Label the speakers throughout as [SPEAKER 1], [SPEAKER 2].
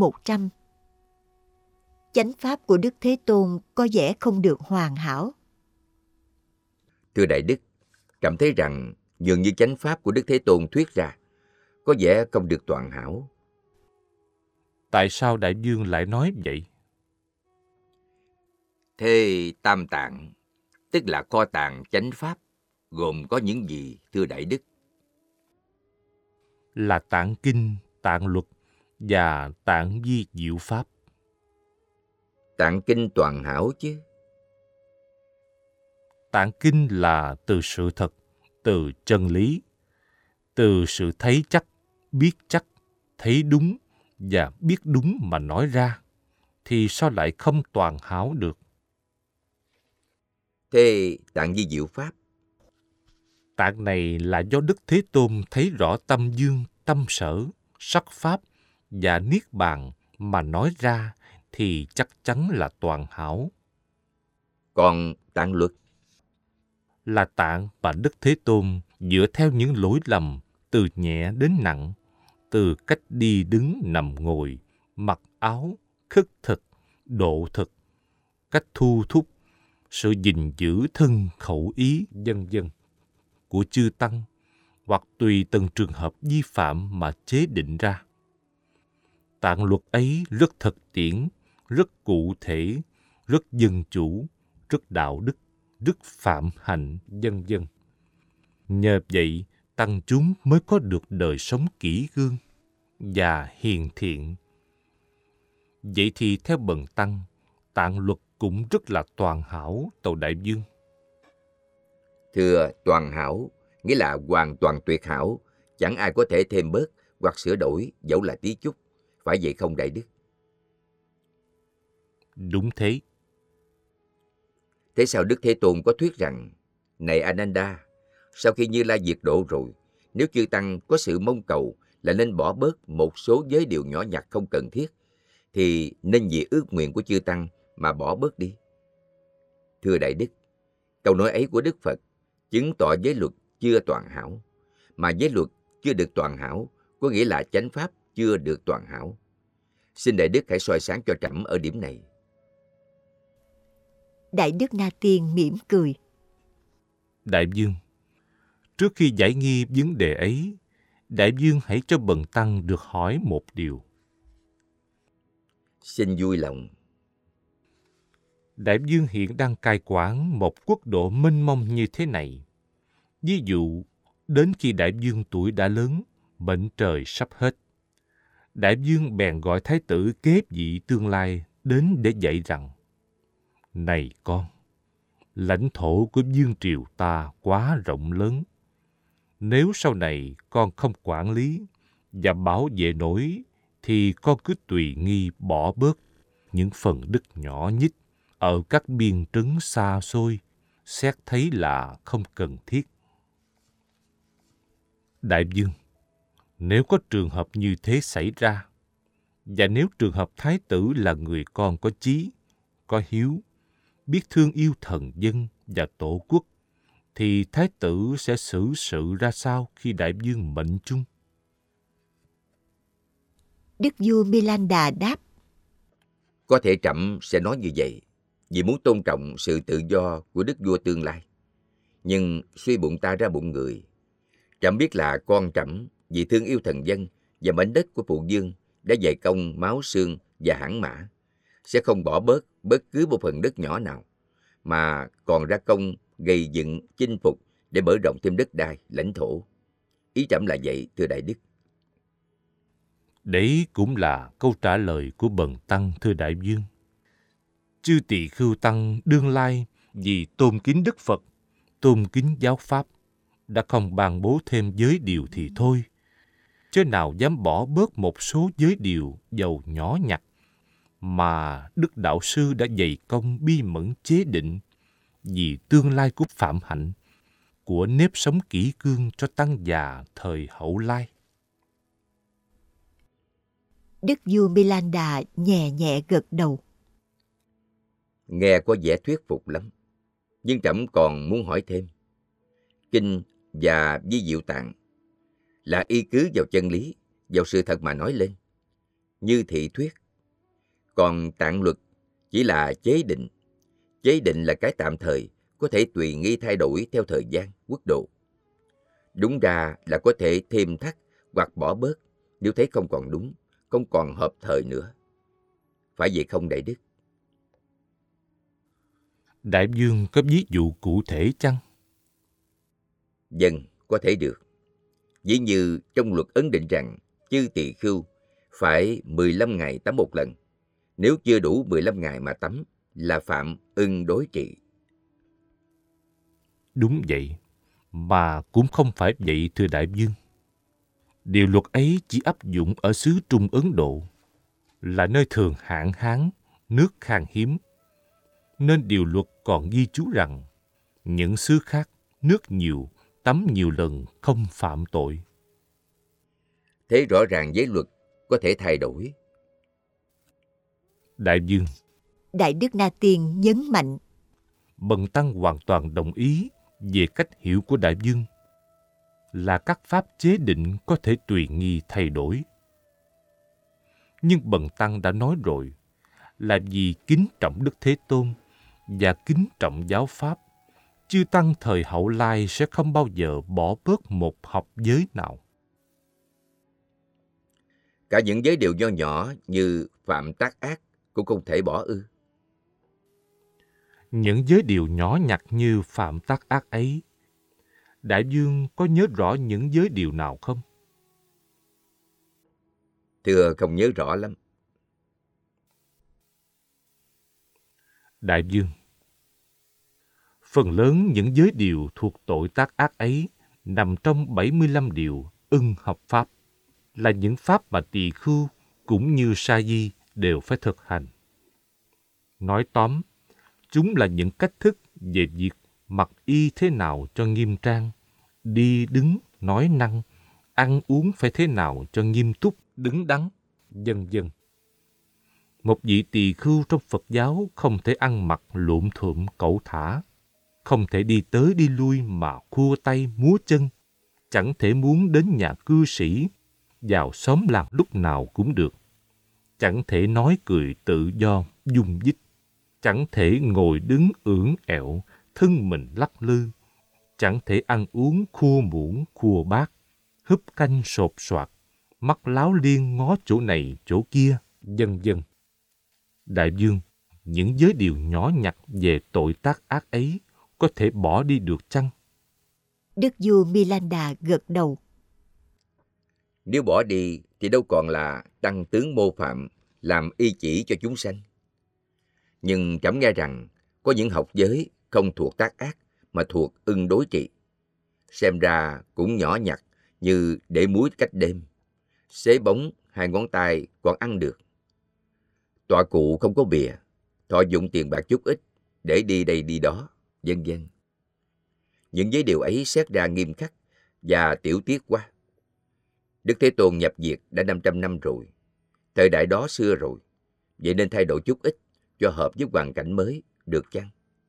[SPEAKER 1] 100. Chánh pháp của Đức Thế Tôn có vẻ không được hoàn hảo.
[SPEAKER 2] Thưa Đại Đức, cảm thấy rằng dường như chánh pháp của Đức Thế Tôn thuyết ra có vẻ không được toàn hảo.
[SPEAKER 3] Tại sao Đại Dương lại nói vậy?
[SPEAKER 2] Thế Tam Tạng, tức là kho tàng chánh pháp, gồm có những gì, thưa Đại Đức?
[SPEAKER 3] Là tạng kinh, tạng luật và tạng vi diệu pháp.
[SPEAKER 2] Tạng kinh toàn hảo chứ?
[SPEAKER 3] Tạng kinh là từ sự thật, từ chân lý, từ sự thấy chắc, biết chắc, thấy đúng và biết đúng mà nói ra, thì sao lại không toàn hảo được?
[SPEAKER 2] Thế tạng vi diệu pháp?
[SPEAKER 3] Tạng này là do Đức Thế Tôn thấy rõ tâm dương, tâm sở, sắc pháp và niết bàn mà nói ra thì chắc chắn là toàn hảo.
[SPEAKER 2] Còn tạng luật?
[SPEAKER 3] Là tạng mà Đức Thế Tôn dựa theo những lỗi lầm từ nhẹ đến nặng, từ cách đi đứng nằm ngồi, mặc áo, khất thực, độ thực, cách thu thúc, sự gìn giữ thân khẩu ý, vân vân của chư tăng, hoặc tùy từng trường hợp vi phạm mà chế định ra. Tạng luật ấy rất thực tiễn, rất cụ thể, rất dân chủ, rất đạo đức, rất phạm hạnh, vân vân. Nhờ vậy, tăng chúng mới có được đời sống kỹ gương và hiền thiện. Vậy thì theo bần tăng, tạng luật cũng rất là toàn hảo, tàu Đại Dương.
[SPEAKER 2] Thưa, toàn hảo nghĩa là hoàn toàn tuyệt hảo, chẳng ai có thể thêm bớt hoặc sửa đổi dẫu là tí chút, phải vậy không Đại Đức?
[SPEAKER 3] Đúng thế.
[SPEAKER 2] Thế sao Đức Thế Tôn có thuyết rằng, này Ananda, sau khi Như Lai diệt độ rồi, nếu chư tăng có sự mong cầu là nên bỏ bớt một số giới điều nhỏ nhặt không cần thiết, thì nên vì ước nguyện của chư tăng mà bỏ bớt đi? Thưa Đại Đức, câu nói ấy của Đức Phật chứng tỏ giới luật chưa toàn hảo, mà giới luật chưa được toàn hảo có nghĩa là chánh pháp chưa được toàn hảo. Xin Đại Đức hãy soi sáng cho trẫm ở điểm này.
[SPEAKER 1] Đại Đức Na Tiên mỉm cười.
[SPEAKER 3] Đại Dương, trước khi giải nghi vấn đề ấy, Đại Dương hãy cho bần tăng được hỏi một điều.
[SPEAKER 2] Xin vui lòng.
[SPEAKER 3] Đại Dương hiện đang cai quản một quốc độ mênh mông như thế này. Ví dụ, đến khi Đại Dương tuổi đã lớn, mệnh trời sắp hết, Đại Dương bèn gọi thái tử kế vị tương lai đến để dạy rằng: Này con, lãnh thổ của vương triều ta quá rộng lớn. Nếu sau này con không quản lý và bảo vệ nổi, thì con cứ tùy nghi bỏ bớt những phần đất nhỏ nhít ở các biên trấn xa xôi, xét thấy là không cần thiết. Đại Dương, nếu có trường hợp như thế xảy ra, và nếu trường hợp thái tử là người con có chí, có hiếu, biết thương yêu thần dân và tổ quốc, thì thái tử sẽ xử sự ra sao khi Đại Dương mệnh chung?
[SPEAKER 1] Đức vua Milanda đáp:
[SPEAKER 2] Có thể trẫm sẽ nói như vậy vì muốn tôn trọng sự tự do của đức vua tương lai. Nhưng suy bụng ta ra bụng người, trẫm biết là con trẫm vì thương yêu thần dân và mảnh đất của phụ vương đã dày công máu xương và hãn mã, sẽ không bỏ bớt bất cứ một phần đất nhỏ nào, mà còn ra công gây dựng, chinh phục để mở rộng thêm đất đai, lãnh thổ. Ý trẫm là vậy, thưa Đại Đức.
[SPEAKER 3] Đấy cũng là câu trả lời của bần tăng, thưa Đại Dương. Chư Tỳ Khưu tăng đương lai vì tôn kính Đức Phật, tôn kính giáo pháp, đã không ban bố thêm giới điều thì thôi, chớ nào dám bỏ bớt một số giới điều dầu nhỏ nhặt mà Đức Đạo Sư đã dày công bi mẫn chế định vì tương lai của phạm hạnh, của nếp sống kỷ cương cho tăng già thời hậu lai.
[SPEAKER 1] Đức vua Milanda nhẹ nhẹ gật đầu.
[SPEAKER 2] Nghe có vẻ thuyết phục lắm, nhưng trẫm còn muốn hỏi thêm. Kinh và vi diệu tạng là y cứ vào chân lý, vào sự thật mà nói lên. như thị thuyết. Còn tạng luật chỉ là chế định. Chế định là cái tạm thời, có thể tùy nghi thay đổi theo thời gian, quốc độ. Đúng ra là có thể thêm thắt hoặc bỏ bớt nếu thấy không còn đúng, không còn hợp thời nữa. Phải vậy không Đại Đức?
[SPEAKER 3] Đại vương có ví dụ cụ thể chăng?
[SPEAKER 2] Vâng, có thể được. Ví như trong luật ấn định rằng chư tỳ khưu phải 15 ngày tắm một lần. Nếu chưa đủ 15 ngày mà tắm là phạm ưng đối trị.
[SPEAKER 3] Đúng vậy, mà cũng không phải vậy thưa đại vương. Điều luật ấy chỉ áp dụng ở xứ Trung Ấn Độ, là nơi thường hạn hán, nước khan hiếm. Nên điều luật còn ghi chú rằng những xứ khác nước nhiều, tắm nhiều lần không phạm tội.
[SPEAKER 2] Thế rõ ràng giới luật có thể thay đổi.
[SPEAKER 3] Đại vương,
[SPEAKER 1] Đại Đức Na Tiên nhấn mạnh.
[SPEAKER 3] Bần tăng hoàn toàn đồng ý về cách hiểu của đại vương, là các pháp chế định có thể tùy nghi thay đổi. Nhưng bần tăng đã nói rồi, là vì kính trọng Đức Thế Tôn và kính trọng giáo pháp, chư tăng thời hậu lai sẽ không bao giờ bỏ bớt một học giới nào.
[SPEAKER 2] Cả những giới điều nho nhỏ như phạm tác ác cũng không thể bỏ ư?
[SPEAKER 3] Những giới điều nhỏ nhặt như phạm tác ác ấy, đại vương có nhớ rõ những giới điều nào không?
[SPEAKER 2] Thưa không nhớ rõ lắm.
[SPEAKER 3] Đại vương, phần lớn những giới điều thuộc tội tác ác ấy nằm trong 75 điều ưng học pháp, là những pháp mà tỳ khưu cũng như sa di đều phải thực hành. Nói tóm, chúng là những cách thức về việc mặc y thế nào cho nghiêm trang, đi đứng nói năng, ăn uống phải thế nào cho nghiêm túc, đứng đắn, vân vân. Một vị tỳ khưu trong Phật giáo không thể ăn mặc lụm thuộm cẩu thả, không thể đi tới đi lui mà khua tay múa chân, chẳng thể muốn đến nhà cư sĩ, vào xóm làng lúc nào cũng được, chẳng thể nói cười tự do, dung dích, chẳng thể ngồi đứng ưỡn ẹo, thân mình lắc lư, chẳng thể ăn uống khua muỗng khua bát, húp canh sột soạt, mắt láo liên ngó chỗ này chỗ kia, vân vân. Đại vương, những giới điều nhỏ nhặt về tội tác ác ấy có thể bỏ đi được chăng?
[SPEAKER 1] Đức vua Milanda gật đầu.
[SPEAKER 2] Nếu bỏ đi thì đâu còn là tăng tướng mô phạm làm y chỉ cho chúng sanh. Nhưng trẫm nghe rằng có những học giới không thuộc tác ác mà thuộc ưng đối trị. Xem ra cũng nhỏ nhặt như để muối cách đêm, xế bóng 2 ngón tay còn ăn được. Tọa cụ không có bìa, thọ dụng tiền bạc chút ít để đi đây đi đó, vân vân. Những giới điều ấy xét ra nghiêm khắc và tiểu tiết quá. Đức Thế Tôn nhập diệt đã 500 năm rồi, thời đại đó xưa rồi, vậy nên thay đổi chút ít cho hợp với hoàn cảnh mới, được chăng?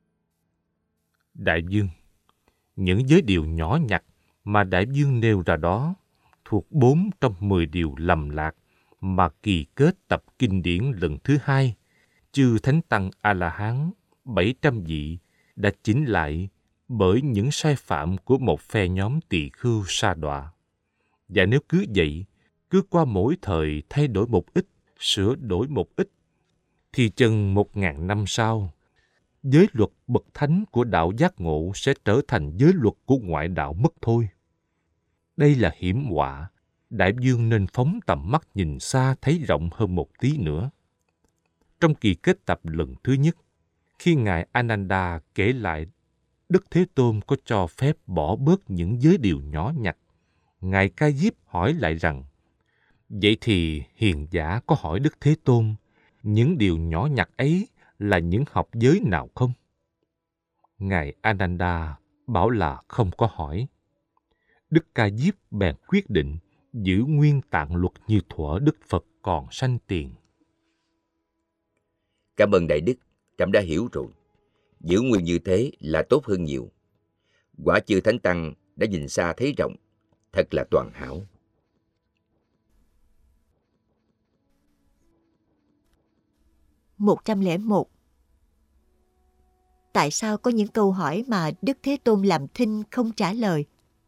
[SPEAKER 3] Đại vương, những giới điều nhỏ nhặt mà đại vương nêu ra đó thuộc 4 trong 10 điều lầm lạc mà kỳ kết tập kinh điển lần thứ 2, chư Thánh Tăng A-la-hán 700 vị đã chỉnh lại bởi những sai phạm của một phe nhóm tỳ khưu sa đọa. Và nếu cứ vậy, cứ qua mỗi thời thay đổi một ít, sửa đổi một ít, thì chừng 1000 năm sau, giới luật bậc thánh của đạo giác ngộ sẽ trở thành giới luật của ngoại đạo mất thôi. Đây là hiểm họa, đại vương nên phóng tầm mắt nhìn xa thấy rộng hơn một tí nữa. Trong kỳ kết tập lần thứ nhất, khi Ngài Ananda kể lại Đức Thế Tôn có cho phép bỏ bớt những giới điều nhỏ nhặt, Ngài Ca Diếp hỏi lại rằng, vậy thì hiền giả có hỏi Đức Thế Tôn, những điều nhỏ nhặt ấy là những học giới nào không? Ngài Ananda bảo là không có hỏi. Đức Ca Diếp bèn quyết định giữ nguyên tạng luật như thuở Đức Phật còn sanh tiền.
[SPEAKER 2] Cảm ơn Đại Đức, trẫm đã hiểu rồi. Giữ nguyên như thế là tốt hơn nhiều. Quả chư Thánh Tăng đã nhìn xa thấy rộng, thật là toàn hảo.
[SPEAKER 1] 101. Tại sao có những câu hỏi mà Đức Thế Tôn làm thinh không trả lời?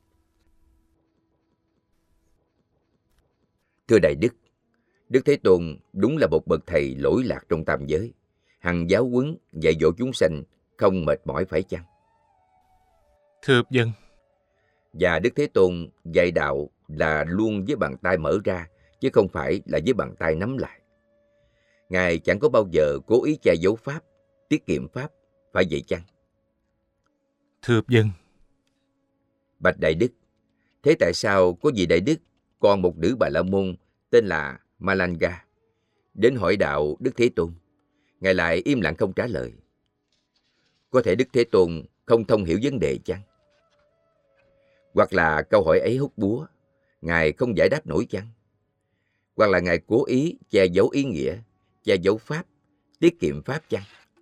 [SPEAKER 2] Thưa Đại Đức, Đức Thế Tôn đúng là một bậc thầy lỗi lạc trong tam giới, hằng giáo huấn dạy dỗ chúng sanh không mệt mỏi phải chăng?
[SPEAKER 3] Thưa dân,
[SPEAKER 2] Và Đức Thế Tôn dạy đạo là luôn với bàn tay mở ra, chứ không phải là với bàn tay nắm lại. Ngài chẳng có bao giờ cố ý che giấu Pháp, tiết kiệm Pháp, phải vậy chăng?
[SPEAKER 3] thưa dân,
[SPEAKER 2] Bạch Đại Đức, thế tại sao có vị Đại Đức còn một nữ Bà La Môn tên là Malanga đến hỏi đạo Đức Thế Tôn, Ngài lại im lặng không trả lời? Có thể Đức Thế Tôn không thông hiểu vấn đề chăng? Hoặc là câu hỏi ấy hút búa, Ngài không giải đáp nổi chăng? Hoặc là Ngài cố ý che giấu ý nghĩa, che giấu Pháp, tiết kiệm Pháp chăng?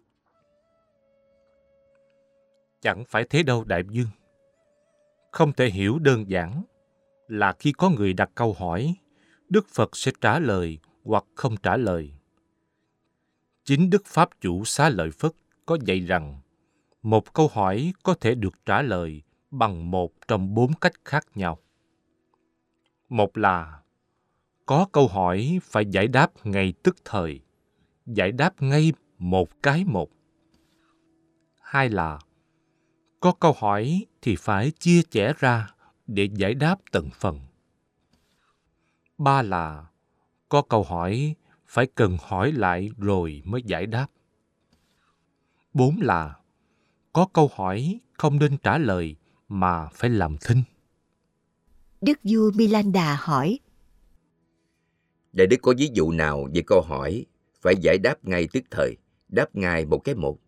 [SPEAKER 3] chẳng phải thế đâu Đại Dương. Không thể hiểu đơn giản là khi có người đặt câu hỏi, Đức Phật sẽ trả lời hoặc không trả lời. Chính Đức Pháp Chủ Xá Lợi Phất có dạy rằng, một câu hỏi có thể được trả lời bằng một trong 4 cách khác nhau. Một là có câu hỏi phải giải đáp ngay tức thời, giải đáp ngay một cái một. Hai là có câu hỏi thì phải chia chẻ ra để giải đáp từng phần. Ba là có câu hỏi phải cần hỏi lại rồi mới giải đáp. Bốn là có câu hỏi không nên trả lời mà phải làm thinh.
[SPEAKER 1] Đức vua Milanda hỏi:
[SPEAKER 2] Đại Đức có ví dụ nào về câu hỏi phải giải đáp ngay tức thời, đáp ngay một cái một?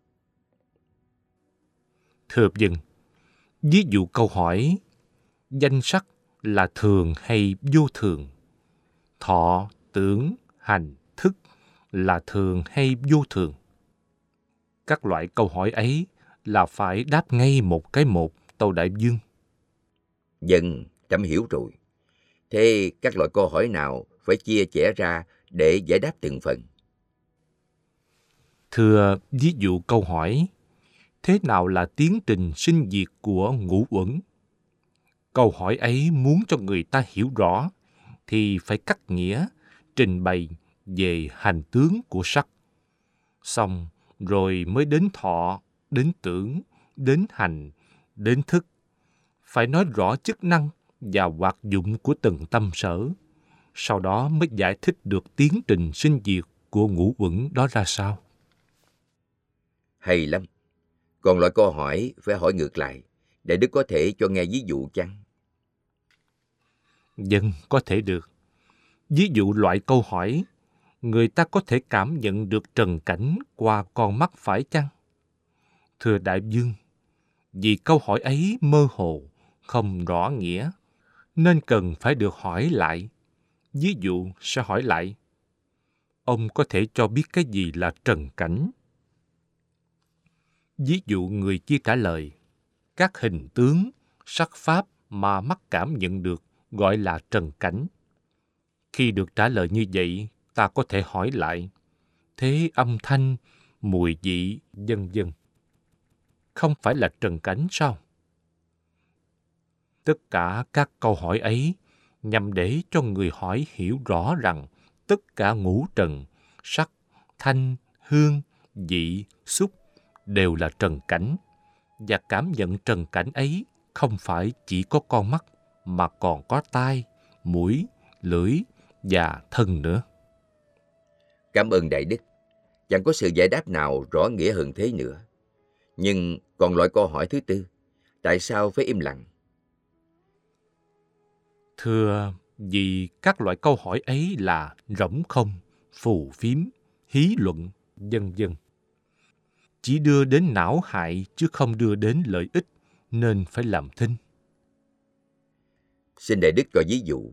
[SPEAKER 3] Thưa dân, ví dụ câu hỏi danh sắc là thường hay vô thường, thọ, tưởng, hành, thức là thường hay vô thường. Các loại câu hỏi ấy là phải đáp ngay một cái một, tâu Đại Dương.
[SPEAKER 2] Dân, trẫm hiểu rồi. Thế các loại câu hỏi nào phải chia chẻ ra để giải đáp từng phần?
[SPEAKER 3] Thưa, ví dụ câu hỏi thế nào là tiến trình sinh diệt của ngũ uẩn? Câu hỏi ấy muốn cho người ta hiểu rõ thì phải cắt nghĩa, trình bày về hành tướng của sắc. Xong rồi mới đến thọ, đến tưởng, đến hành, đến thức. Phải nói rõ chức năng và hoạt dụng của từng tâm sở. Sau đó mới giải thích được tiến trình sinh diệt của ngũ uẩn đó ra sao.
[SPEAKER 2] Hay lắm. Còn loại câu hỏi phải hỏi ngược lại, Đại Đức có thể cho nghe ví dụ chăng?
[SPEAKER 3] Dân có thể được. Ví dụ loại câu hỏi, người ta có thể cảm nhận được trần cảnh qua con mắt phải chăng? Thưa Đại Dương, vì câu hỏi ấy mơ hồ, không rõ nghĩa, nên cần phải được hỏi lại. Ví dụ sẽ hỏi lại, ông có thể cho biết cái gì là trần cảnh? Ví dụ người kia trả lời, các hình tướng, sắc pháp mà mắt cảm nhận được gọi là trần cảnh. Khi được trả lời như vậy, ta có thể hỏi lại, thế âm thanh, mùi vị, vân vân, không phải là trần cảnh sao? Tất cả các câu hỏi ấy nhằm để cho người hỏi hiểu rõ rằng tất cả ngũ trần, sắc, thanh, hương, vị, xúc đều là trần cảnh, và cảm nhận trần cảnh ấy không phải chỉ có con mắt mà còn có tai, mũi, lưỡi và thân nữa.
[SPEAKER 2] Cảm ơn Đại Đức. Chẳng có sự giải đáp nào rõ nghĩa hơn thế nữa. Nhưng còn loại câu hỏi thứ tư, tại sao phải im lặng?
[SPEAKER 3] Thưa, vì các loại câu hỏi ấy là rỗng không, phù phiếm, hí luận, vân vân. Chỉ đưa đến não hại chứ không đưa đến lợi ích, nên phải làm thinh.
[SPEAKER 2] Xin Đại Đức cho ví dụ.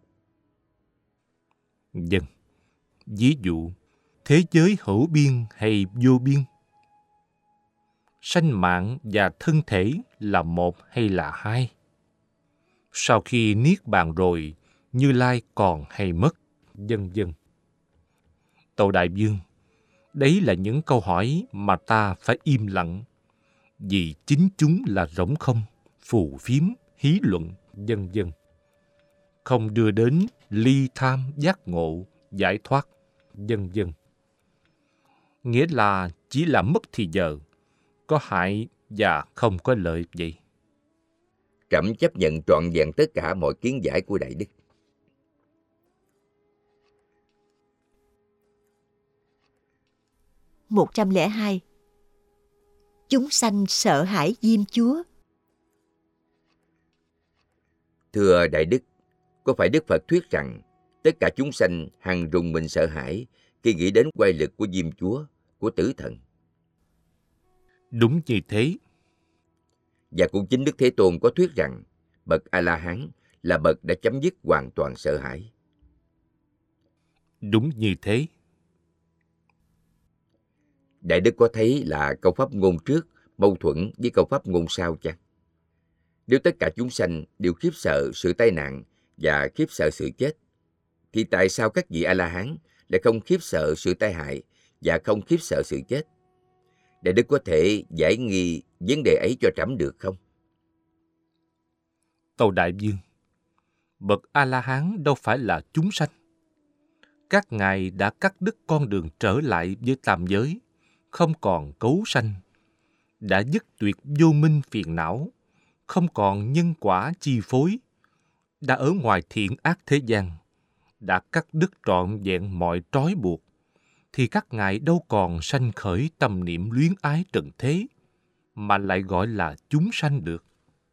[SPEAKER 3] Vâng. Ví dụ, thế giới hữu biên hay vô biên? Sanh mạng và thân thể là một hay là hai? Sau khi niết bàn rồi, Như Lai còn hay mất, vân vân. Tâu Đại Dương, Đấy là những câu hỏi mà ta phải im lặng, vì chính chúng là rỗng không, phù phiếm, hí luận, vân vân, không đưa đến ly tham giác ngộ, giải thoát, vân vân. Nghĩa là chỉ là mất thì giờ, có hại và không có lợi vậy.
[SPEAKER 2] Trẫm chấp nhận trọn vẹn tất cả mọi kiến giải của Đại Đức.
[SPEAKER 1] (102) Chúng sanh sợ hãi Diêm Chúa.
[SPEAKER 2] Thưa Đại Đức, có phải Đức Phật thuyết rằng tất cả chúng sanh hằng rùng mình sợ hãi khi nghĩ đến oai lực của Diêm Chúa, của Tử Thần?
[SPEAKER 3] Đúng như thế.
[SPEAKER 2] Và cũng chính Đức Thế Tôn có thuyết rằng bậc A-la-hán là bậc đã chấm dứt hoàn toàn sợ hãi.
[SPEAKER 3] Đúng như thế.
[SPEAKER 2] Đại Đức có thấy là câu pháp ngôn trước mâu thuẫn với câu pháp ngôn sau chăng? Nếu tất cả chúng sanh đều khiếp sợ sự tai nạn và khiếp sợ sự chết, thì tại sao các vị A-la-hán lại không khiếp sợ sự tai hại và không khiếp sợ sự chết? Đại Đức có thể giải nghi vấn đề ấy cho trẫm được không?
[SPEAKER 3] Tâu Đại Vương, bậc A-la-hán đâu phải là chúng sanh. Các ngài đã cắt đứt con đường trở lại với tam giới, không còn cấu sanh, đã dứt tuyệt vô minh phiền não, không còn nhân quả chi phối, đã ở ngoài thiện ác thế gian, đã cắt đứt trọn vẹn mọi trói buộc, thì các ngài đâu còn sanh khởi tâm niệm luyến ái trần thế, mà lại gọi là chúng sanh được.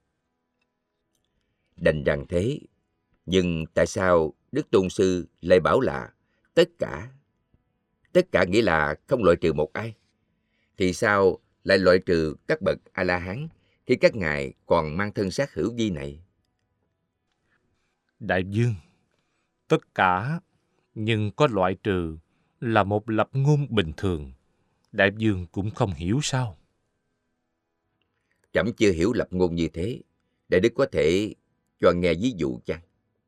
[SPEAKER 2] Đành rằng thế, nhưng tại sao Đức Tôn Sư lại bảo là tất cả? Tất cả nghĩa là không loại trừ một ai. Thì sao lại loại trừ các bậc A-la-hán khi các ngài còn mang thân xác hữu vi này?
[SPEAKER 3] Đại vương, tất cả nhưng có loại trừ là một lập ngôn bình thường. Đại vương cũng không hiểu sao?
[SPEAKER 2] Trẫm chưa hiểu lập ngôn như thế. Đại Đức có thể cho nghe ví dụ chăng?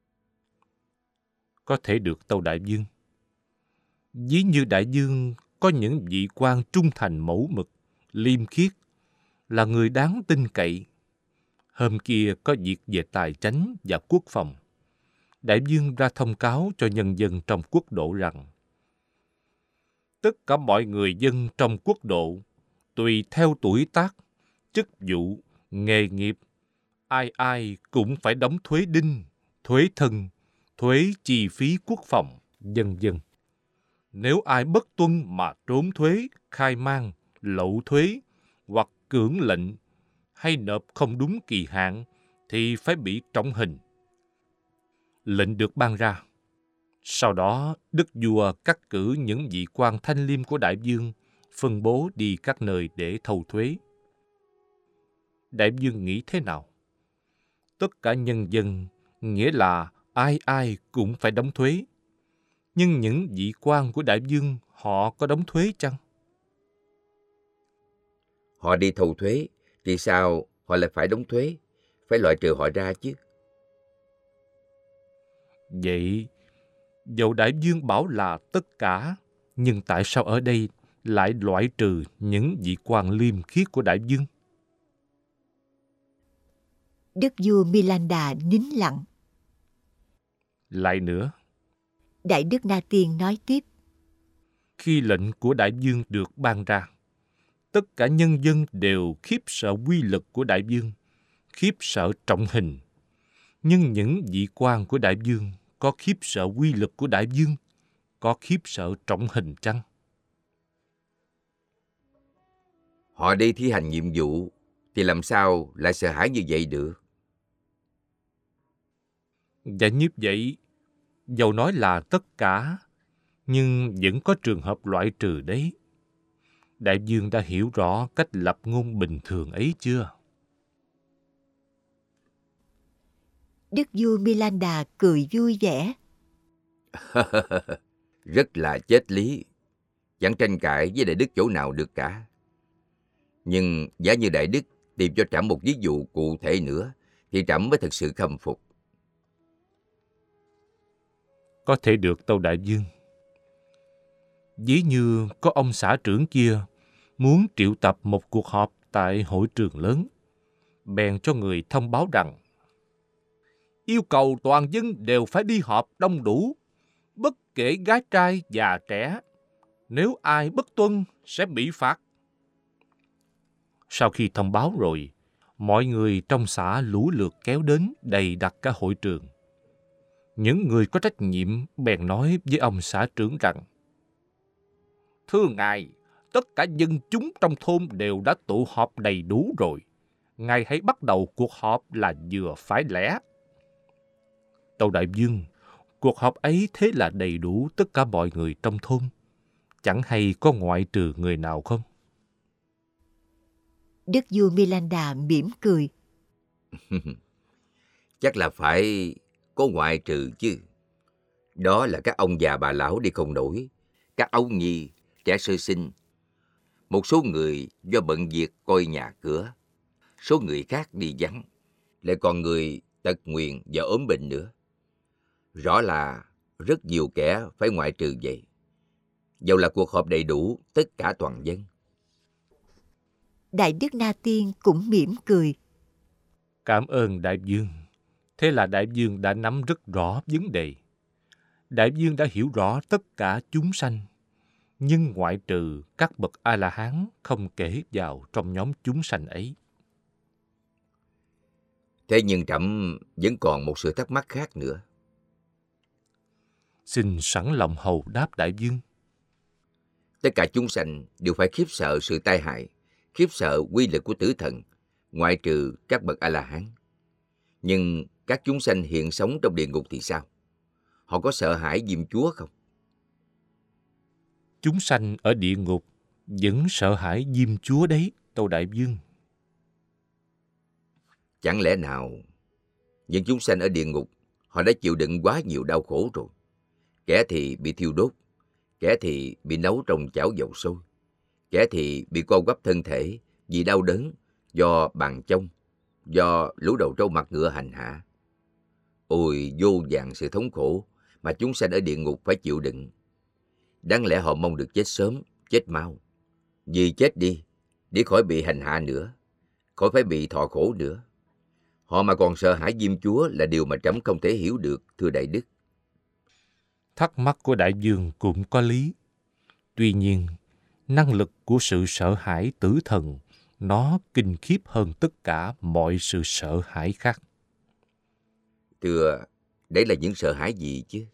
[SPEAKER 3] Có thể được tâu đại vương. Ví như đại vương có những vị quan trung thành mẫu mực, liêm khiết, là người đáng tin cậy. Hôm kia có việc về tài chánh và quốc phòng. Đại vương ra thông cáo cho nhân dân trong quốc độ rằng tất cả mọi người dân trong quốc độ, tùy theo tuổi tác, chức vụ, nghề nghiệp, ai ai cũng phải đóng thuế đinh, thuế thân, thuế chi phí quốc phòng, vân vân. Nếu ai bất tuân mà trốn thuế, khai man, lậu thuế hoặc cưỡng lệnh hay nộp không đúng kỳ hạn thì phải bị trọng hình. Lệnh được ban ra. Sau đó, đức vua cắt cử những vị quan thanh liêm của đại vương phân bố đi các nơi để thâu thuế. Đại vương nghĩ thế nào? Tất cả nhân dân nghĩa là ai ai cũng phải đóng thuế. Nhưng những vị quan của đại vương họ có đóng thuế chăng?
[SPEAKER 2] Họ đi thâu thuế, thì sao họ lại phải đóng thuế? Phải loại trừ họ ra chứ.
[SPEAKER 3] Vậy, dầu đại vương bảo là tất cả, nhưng tại sao ở đây lại loại trừ những vị quan liêm khiết của đại vương?
[SPEAKER 1] Đức vua Milanda nín lặng.
[SPEAKER 3] Lại nữa,
[SPEAKER 1] Đại đức Na Tiên nói tiếp.
[SPEAKER 3] khi lệnh của đại vương được ban ra, tất cả nhân dân đều khiếp sợ quy lực của đại vương, khiếp sợ trọng hình. Nhưng những vị quan của đại vương có khiếp sợ quy lực của đại vương, có khiếp sợ trọng hình chăng?
[SPEAKER 2] Họ đi thi hành nhiệm vụ, thì làm sao lại sợ hãi như vậy được?
[SPEAKER 3] Và như vậy, dầu nói là tất cả, nhưng vẫn có trường hợp loại trừ đấy. Đại vương đã hiểu rõ cách lập ngôn bình thường ấy chưa?
[SPEAKER 1] Đức vua Milanda cười vui vẻ.
[SPEAKER 2] Rất là chết lý. Chẳng tranh cãi với Đại Đức chỗ nào được cả. Nhưng giả như Đại Đức tìm cho trẫm một ví dụ cụ thể nữa, thì trẫm mới thực sự khâm phục.
[SPEAKER 3] Có thể được tâu đại vương. Ví như có ông xã trưởng kia muốn triệu tập một cuộc họp tại hội trường lớn, bèn cho người thông báo rằng yêu cầu toàn dân đều phải đi họp đông đủ, bất kể gái trai già trẻ. Nếu ai bất tuân sẽ bị phạt. Sau khi thông báo rồi, mọi người trong xã lũ lượt kéo đến đầy đặc cả hội trường. Những người có trách nhiệm bèn nói với ông xã trưởng rằng: Thưa ngài, tất cả dân chúng trong thôn đều đã tụ họp đầy đủ rồi. Ngài hãy bắt đầu cuộc họp là vừa phải lẽ. Tâu đại vương, cuộc họp ấy thế là đầy đủ tất cả mọi người trong thôn. Chẳng hay có ngoại trừ người nào không?
[SPEAKER 1] Đức vua Milanda mỉm cười.
[SPEAKER 2] Chắc là phải có ngoại trừ chứ. Đó là các ông già bà lão đi không nổi, các ông nhi, trẻ sơ sinh. Một số người do bận việc coi nhà cửa, số người khác đi vắng, lại còn người tật nguyền và ốm bệnh nữa. Rõ là rất nhiều kẻ phải ngoại trừ vậy. Dẫu là cuộc họp đầy đủ tất cả toàn dân.
[SPEAKER 1] Đại đức Na Tiên cũng mỉm cười.
[SPEAKER 3] Cảm ơn đại vương. Thế là đại vương đã nắm rất rõ vấn đề. Đại vương đã hiểu rõ tất cả chúng sanh, nhưng ngoại trừ các bậc A-la-hán không kể vào trong nhóm chúng sanh ấy.
[SPEAKER 2] Thế nhưng trẫm vẫn còn một sự thắc mắc khác nữa.
[SPEAKER 3] Xin sẵn lòng hầu đáp đại vương.
[SPEAKER 2] Tất cả chúng sanh đều phải khiếp sợ sự tai hại, khiếp sợ uy lực của tử thần, ngoại trừ các bậc A-la-hán. Nhưng các chúng sanh hiện sống trong địa ngục thì sao? Họ có sợ hãi Diêm Chúa không?
[SPEAKER 3] Chúng sanh ở địa ngục vẫn sợ hãi Diêm Chúa đấy, tâu đại vương.
[SPEAKER 2] Chẳng lẽ nào những chúng sanh ở địa ngục họ đã chịu đựng quá nhiều đau khổ rồi? Kẻ thì bị thiêu đốt, kẻ thì bị nấu trong chảo dầu sôi, kẻ thì bị co quắp thân thể vì đau đớn do bàn chông, do lũ đầu trâu mặt ngựa hành hạ. Ôi, vô vàn sự thống khổ mà chúng sanh ở địa ngục phải chịu đựng. Đáng lẽ họ mong được chết sớm, chết mau. Vì chết đi, để khỏi bị hành hạ nữa, khỏi phải bị thọ khổ nữa. Họ mà còn sợ hãi Diêm Chúa là điều mà trẫm không thể hiểu được, thưa đại đức.
[SPEAKER 3] Thắc mắc của đại vương cũng có lý. Tuy nhiên, năng lực của sự sợ hãi tử thần nó kinh khiếp hơn tất cả mọi sự sợ hãi khác.
[SPEAKER 2] Thưa, đấy là những sợ hãi gì chứ?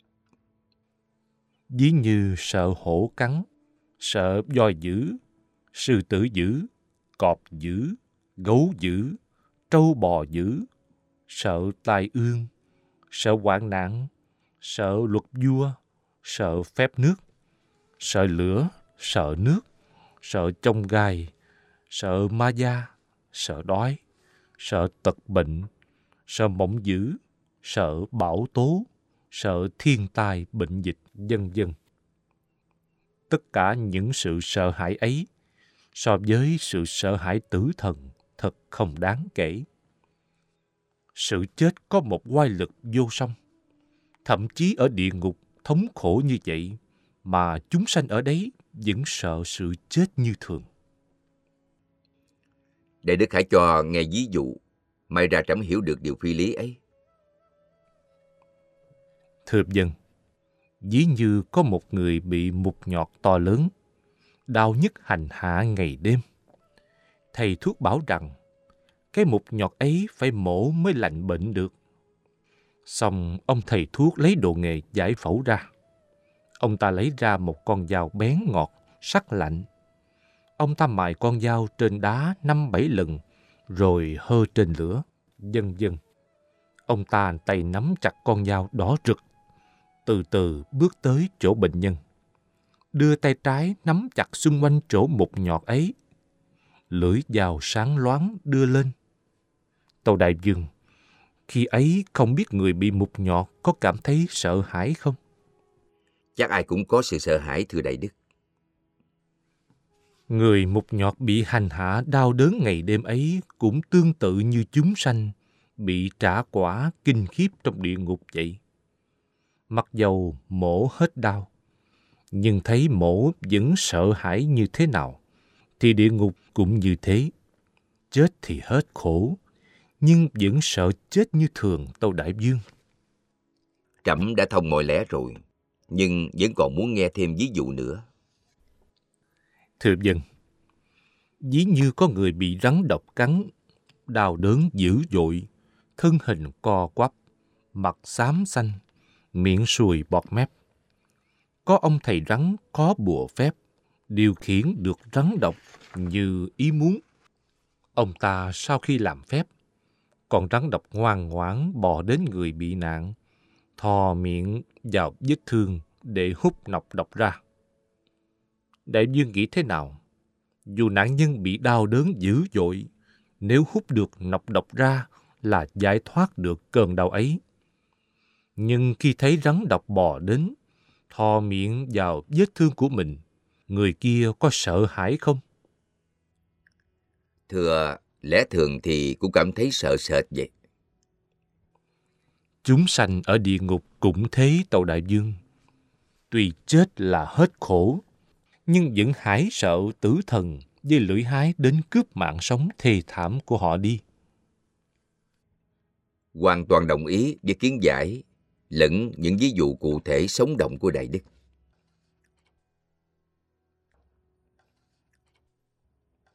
[SPEAKER 3] Ví như sợ hổ cắn, sợ voi dữ, sư tử dữ, cọp dữ, gấu dữ, trâu bò dữ, sợ tai ương, sợ hoạn nạn, sợ luật vua, sợ phép nước, sợ lửa, sợ nước, sợ chông gai, sợ ma da, sợ đói, sợ tật bệnh, sợ mộng dữ, sợ bão tố, sợ thiên tai bệnh dịch, vân vân. Tất cả những sự sợ hãi ấy so với sự sợ hãi tử thần thật không đáng kể. Sự chết có một oai lực vô song. Thậm chí ở địa ngục thống khổ như vậy mà chúng sanh ở đấy vẫn sợ sự chết như thường.
[SPEAKER 2] Đại đức hãy cho nghe ví dụ, may ra trẫm hiểu được điều phi lý ấy.
[SPEAKER 3] Thưa dân, ví như có một người bị mụt nhọt to lớn, đau nhức hành hạ ngày đêm. Thầy thuốc bảo rằng cái mụt nhọt ấy phải mổ mới lành bệnh được. Xong ông thầy thuốc lấy đồ nghề giải phẫu ra. Ông ta lấy ra một con dao bén ngọt, sắc lạnh. Ông ta mài con dao trên đá 5-7 lần, rồi hơ trên lửa, vân vân. Ông ta tay nắm chặt con dao đỏ rực, từ từ bước tới chỗ bệnh nhân. Đưa tay trái nắm chặt xung quanh chỗ mụt nhọt ấy. Lưỡi dao sáng loáng đưa lên. Tâu đại vương, khi ấy không biết người bị mụt nhọt có cảm thấy sợ hãi không?
[SPEAKER 2] Chắc ai cũng có sự sợ hãi, thưa đại đức.
[SPEAKER 3] Người mụt nhọt bị hành hạ đau đớn ngày đêm ấy cũng tương tự như chúng sanh bị trả quả kinh khiếp trong địa ngục vậy. Mặc dầu mổ hết đau, Nhưng thấy mổ vẫn sợ hãi như thế nào, thì địa ngục cũng như thế. Chết thì hết khổ, nhưng vẫn sợ chết như thường, tâu đại vương.
[SPEAKER 2] Trẫm đã thông mọi lẽ rồi, nhưng vẫn còn muốn nghe thêm ví dụ nữa.
[SPEAKER 3] Thưa dân, ví như có người bị rắn độc cắn, đau đớn dữ dội, thân hình co quắp, mặt xám xanh, miệng sùi bọt mép. Có ông thầy rắn có bùa phép, điều khiển được rắn độc như ý muốn. Ông ta sau khi làm phép, con rắn độc ngoan ngoãn bò đến người bị nạn, thò miệng vào vết thương để hút nọc độc ra. Đại vương nghĩ thế nào? Dù nạn nhân bị đau đớn dữ dội, nếu hút được nọc độc ra là giải thoát được cơn đau ấy. Nhưng khi thấy rắn độc bò đến, thò miệng vào vết thương của mình, người kia có sợ hãi không?
[SPEAKER 2] Thưa, lẽ thường thì cũng cảm thấy sợ sệt vậy.
[SPEAKER 3] Chúng sanh ở địa ngục cũng thế, tâu đại vương. Tuy chết là hết khổ, nhưng vẫn hãi sợ tử thần với lưỡi hái đến cướp mạng sống thê thảm của họ đi.
[SPEAKER 2] Hoàn toàn đồng ý với kiến giải lẫn những ví dụ cụ thể sống động của Đại Đức.